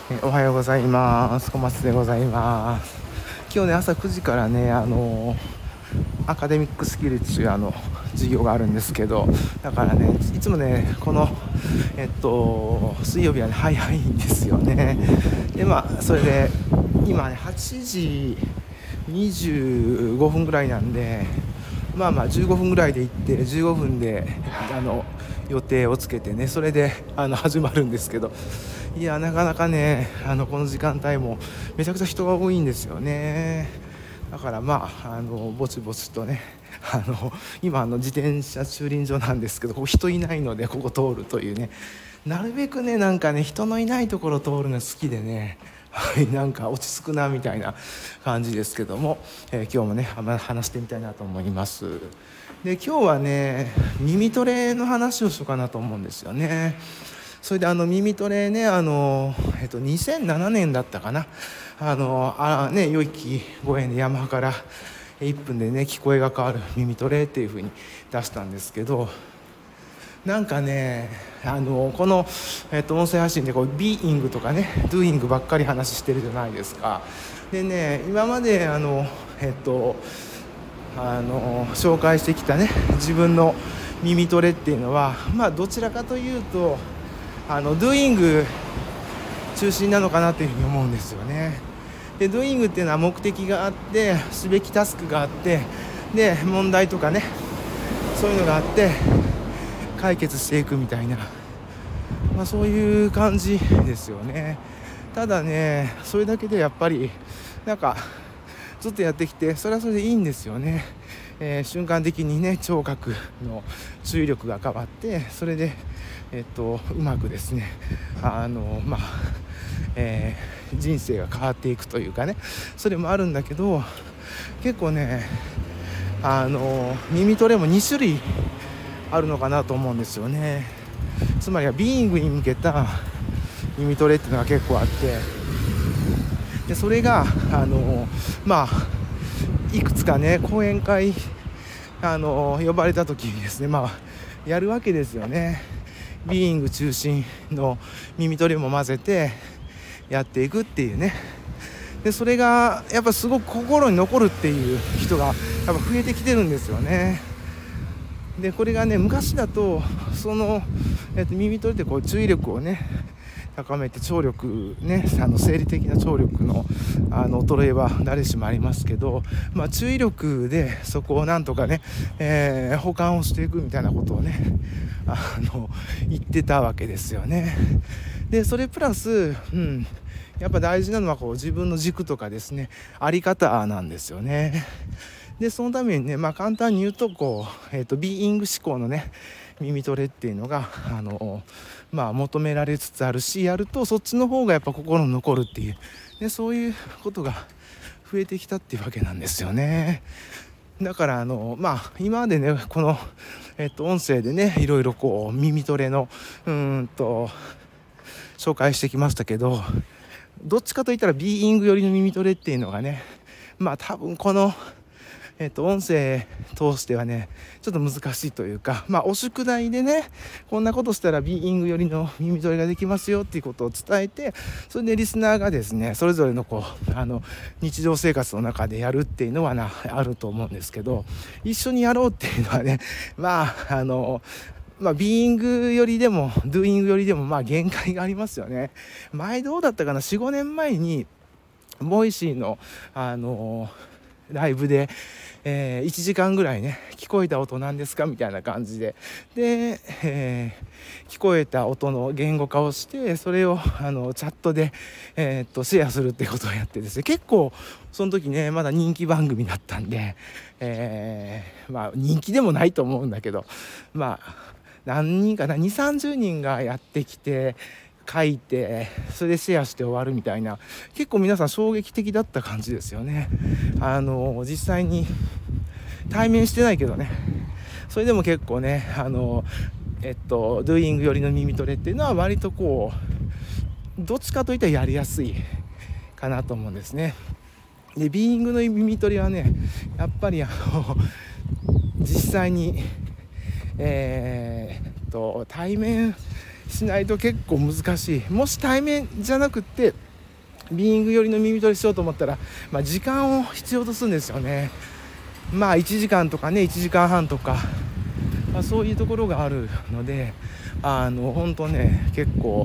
おはようございます。小松でございます。今日ね、朝9時からね、アカデミックスキルっていう授業があるんですけど、だからね、いつもね、この、水曜日はね、早いんですよね。で、それで、今ね、8時25分ぐらいなんで、15分ぐらいで行って、15分で、予定をつけてね、それで、始まるんですけど、いやなかなかねこの時間帯もめちゃくちゃ人が多いんですよね。だからぼちぼちとね今自転車駐輪場なんですけど、ここ人いないのでここ通るというね、なるべくねなんかね人のいないところ通るの好きでね、はい、なんか落ち着くなみたいな感じですけども、今日もね話してみたいなと思います。で今日はね耳トレの話をしようかなと思うんですよね。それで耳トレね2007年だったかな、良い気ご縁でヤマハから1分でね聞こえが変わる耳トレっていう風に出したんですけど、なんかねこの、音声配信でこうビーイングとかねドゥーイングばっかり話してるじゃないですか。でね今まで紹介してきたね自分の耳トレっていうのはどちらかというとドゥーイング中心なのかなというふうに思うんですよね。でドゥーイングっていうのは目的があってすべきタスクがあって、で問題とかねそういうのがあって解決していくみたいな、そういう感じですよね。ただねそれだけでやっぱりなんかずっとやってきてそれはそれでいいんですよね。瞬間的にね聴覚の注意力が変わって、それでうまくですね人生が変わっていくというかね、それもあるんだけど、結構ね耳トレも2種類あるのかなと思うんですよね。つまりはビーイングに向けた耳トレっていうのが結構あって、でそれがいくつかね講演会呼ばれた時にですねやるわけですよね。ビーイング中心の耳トレも混ぜてやっていくっていうね。でそれがやっぱすごく心に残るっていう人がやっぱ増えてきてるんですよね。でこれがね昔だとその、耳トレってこう注意力をね高めて聴力ね生理的な聴力の衰えは誰しもありますけど、注意力でそこをなんとかね、補完をしていくみたいなことをね言ってたわけですよね。でそれプラス、やっぱ大事なのはこう自分の軸とかですねあり方なんですよね。でそのためにね、簡単に言うとこう、ビーイング思考のね耳トレっていうのが求められつつあるし、やるとそっちの方がやっぱ心に残るっていう、でそういうことが増えてきたっていうわけなんですよね。だから今までねこの、音声でねいろいろこう耳トレの紹介してきましたけど、どっちかといったらビーイング寄りの耳トレっていうのがね多分この音声通してはねちょっと難しいというか、お宿題でねこんなことしたらビーイング寄りの耳取りができますよっていうことを伝えて、それでリスナーがですねそれぞれのこう日常生活の中でやるっていうのはあると思うんですけど、一緒にやろうっていうのはねビーイングよりでもドゥーイングよりでも限界がありますよね。前どうだったかな、4、5年前にボイシーのライブで、1時間ぐらいね聞こえた音なんですかみたいな感じで、聞こえた音の言語化をして、それをチャットで、シェアするってことをやってですね、結構その時ねまだ人気番組だったんで、人気でもないと思うんだけど何人かな2 30人がやってきて書いてそれでシェアして終わるみたいな、結構皆さん衝撃的だった感じですよね。実際に対面してないけどね、それでも結構ねドゥーイング寄りの耳トレっていうのは割とこうどっちかといったらやりやすいかなと思うんですね。でビーイングの耳トレはねやっぱり実際に対面しないと結構難しい。もし対面じゃなくってビーイング寄りの耳取りしようと思ったら、時間を必要とするんですよね。1時間とかね1時間半とか、そういうところがあるので、本当ね結構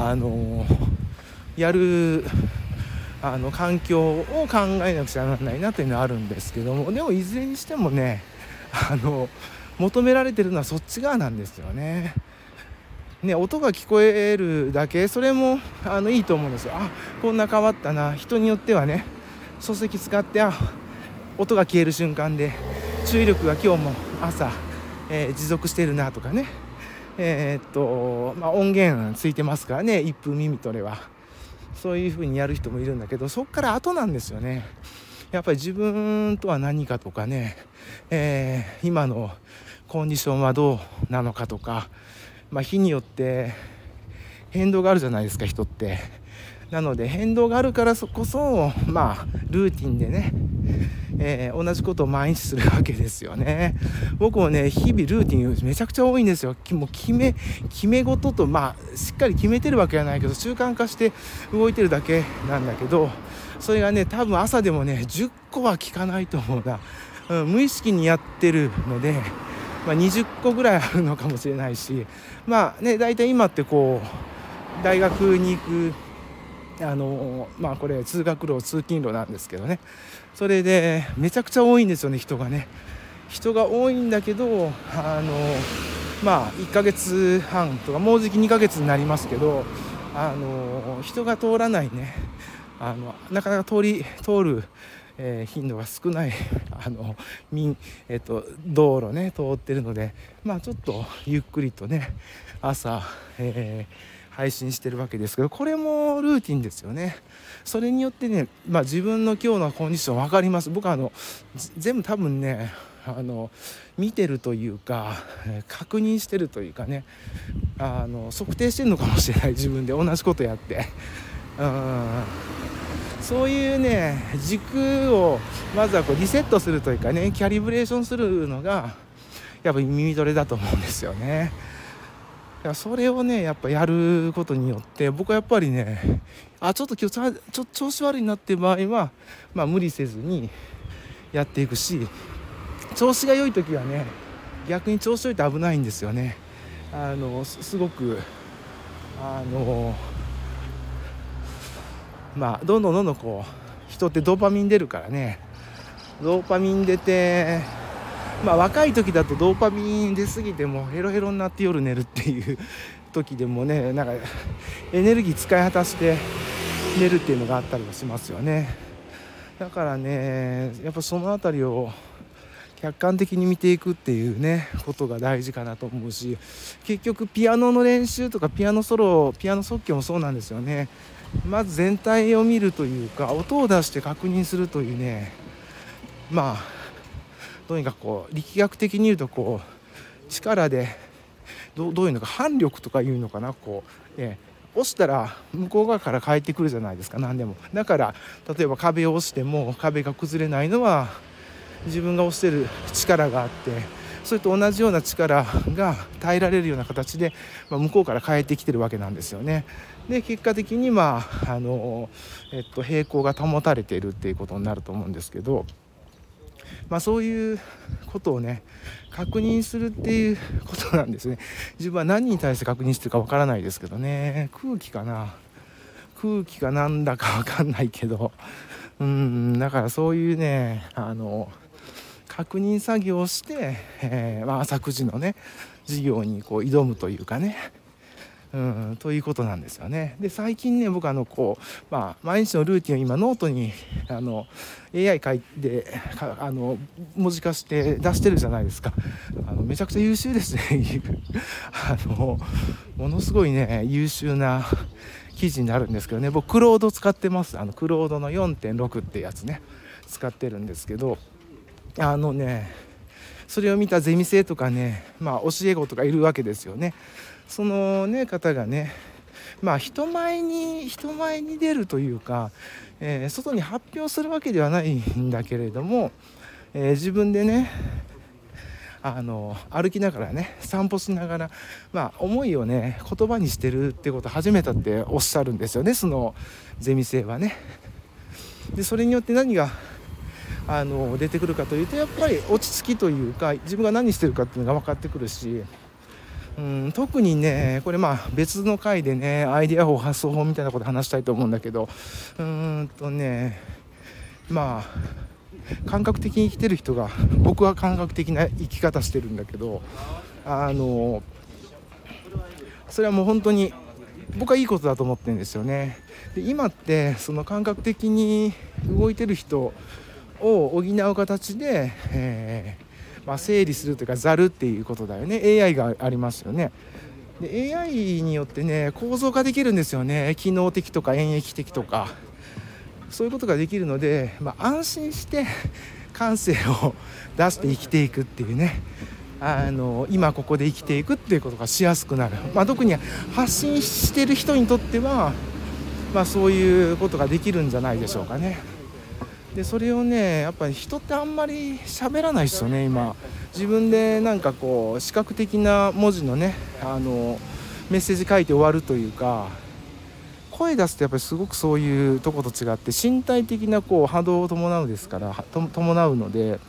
やる環境を考えなくちゃならないなというのはあるんですけども、でもいずれにしてもね求められてるのはそっち側なんですよね。音が聞こえるだけ、それもいいと思うんですよ。こんな変わったな。人によってはね書籍使って音が消える瞬間で注意力が今日も朝、持続してるなとかね、音源ついてますからね、1分耳取れはそういう風にやる人もいるんだけど、そっから後なんですよね。やっぱり自分とは何かとかね、今のコンディションはどうなのかとか、日によって変動があるじゃないですか、人って。なので変動があるからこそルーティンでね、同じことを毎日するわけですよね。僕もね日々ルーティンめちゃくちゃ多いんですよ。もう決め事としっかり決めてるわけじゃないけど習慣化して動いてるだけなんだけど、それがね多分朝でもね10個は効かないと思うな、無意識にやってるので、20個ぐらいあるのかもしれないし、だいたい今ってこう大学に行くこれ通学路通勤路なんですけどね、それでめちゃくちゃ多いんですよね。人が多いんだけど1ヶ月半とかもうじき2ヶ月になりますけど、人が通らないねなかなか通る頻度が少ない道路ね通ってるので、ちょっとゆっくりとね朝、配信してるわけですけど、これもルーティンですよね。それによってね、自分の今日のコンディション分かります。僕は全部多分ね見てるというか確認してるというかね測定してるのかもしれない。自分で同じことやってそういうね軸をまずはリセットするというかね、キャリブレーションするのがやっぱり耳トレだと思うんですよね。だからそれをねやっぱやることによって僕はやっぱりねちょっと今日調子悪いなっていう場合は無理せずにやっていくし、調子が良い時はね逆に調子良いと危ないんですよね。すごくどんどんこう人ってドーパミン出るからね、ドーパミン出て若い時だとドーパミン出過ぎてもヘロヘロになって夜寝るっていう時でもねなんかエネルギー使い果たして寝るっていうのがあったりはしますよね。だからねやっぱそのあたりを客観的に見ていくっていうねことが大事かなと思うし、結局ピアノの練習とかピアノ即興もそうなんですよね。まず全体を見るというか音を出して確認するというね、とにかくこう力学的に言うとこう力でどういうのか反力とかいうのかな、押したら向こう側から返ってくるじゃないですか、何でも。だから例えば壁を押しても壁が崩れないのは自分が押してる力があって、それと同じような力が耐えられるような形で、向こうから返ってきてるわけなんですよね。で結果的に平行が保たれているっていうことになると思うんですけど、そういうことをね確認するっていうことなんですね。自分は何に対して確認してるかわからないですけどね、空気かなんだかわかんないけど、だからそういうね確認作業をして、朝9時のね授業にこう挑むというかね、ということなんですよね。で最近ね僕毎日のルーティンを今ノートにAI 書いて文字化して出してるじゃないですか。めちゃくちゃ優秀ですねものすごいね優秀な記事になるんですけどね、僕クロード使ってます。クロードの 4.6 ってやつね使ってるんですけど、それを見たゼミ生とかね教え子とかいるわけですよね。そのね方がね人前に出るというか、外に発表するわけではないんだけれども、自分でね歩きながらね、散歩しながら、思いをね言葉にしてるってことを始めたっておっしゃるんですよね、そのゼミ生はね。でそれによって何が出てくるかというと、やっぱり落ち着きというか、自分が何してるかっていうのが分かってくるし、特にねこれ別の回でねアイデア法発想法みたいなこと話したいと思うんだけど、感覚的に生きてる人が、僕は感覚的な生き方してるんだけど、それはもう本当に僕はいいことだと思ってるんですよね。で今ってその感覚的に動いてる人を補う形で、整理するというかざるっていうことだよね。 AI がありますよね。で AI によってね構造化できるんですよね。機能的とか演繹的とかそういうことができるので、安心して感性を出して生きていくっていうね、今ここで生きていくっていうことがしやすくなる。特に発信してる人にとっては、そういうことができるんじゃないでしょうかね。でそれをねやっぱり人ってあんまり喋らないですよね今。自分でなんかこう視覚的な文字のねメッセージ書いて終わるというか、声出すとやっぱりすごくそういうとこと違って身体的な波動を伴うですから伴うので、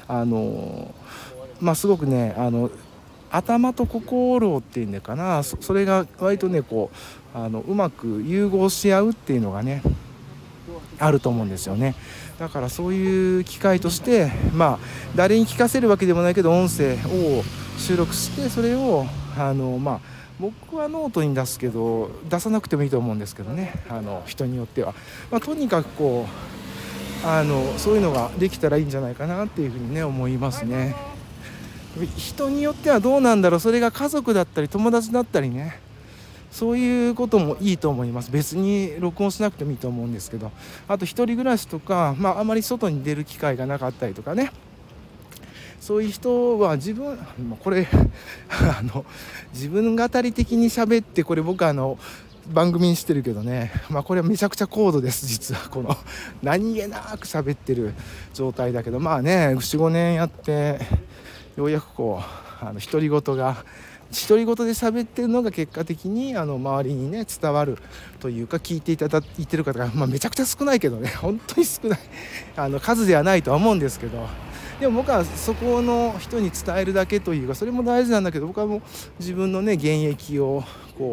すごくね頭と心っていうんだかな、それが割とねうまく融合し合うっていうのがねあると思うんですよね。だからそういう機会として誰に聞かせるわけでもないけど音声を収録して、それを僕はノートに出すけど出さなくてもいいと思うんですけどね、人によっては、とにかくそういうのができたらいいんじゃないかなっていうふうにね思いますね。人によってはどうなんだろう、それが家族だったり友達だったりね、そういうこともいいと思います。別に録音しなくてもいいと思うんですけど、あと一人暮らしとか、あまり外に出る機会がなかったりとかね、そういう人はこれ自分語り的に喋って、これ僕番組にしてるけどね、これはめちゃくちゃ高度です。実はこの何気なく喋ってる状態だけど、4,5 年やってようやく独り言で喋ってるのが結果的に周りにね伝わるというか、聞いていただいてる方が、めちゃくちゃ少ないけどね、本当に少ない数ではないとは思うんですけど、でも僕はそこの人に伝えるだけというか、それも大事なんだけど、僕はもう自分のね現役を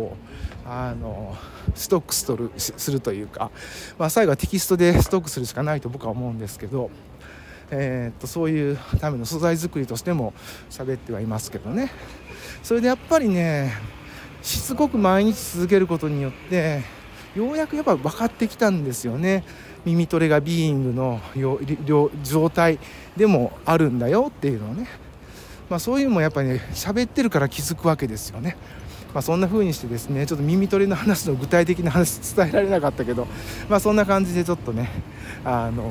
ストックするというか、最後はテキストでストックするしかないと僕は思うんですけど、そういうための素材作りとしても喋ってはいますけどね。それでやっぱりねしつこく毎日続けることによってようやくやっぱ分かってきたんですよね。耳トレがビーイングの状態でもあるんだよっていうのをね、そういうのもやっぱりね喋ってるから気づくわけですよね。そんな風にしてですね、ちょっと耳トレの話の具体的な話伝えられなかったけど、そんな感じでちょっとね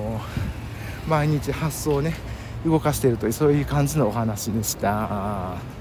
毎日発想をね動かしているという、そういう感じのお話でした。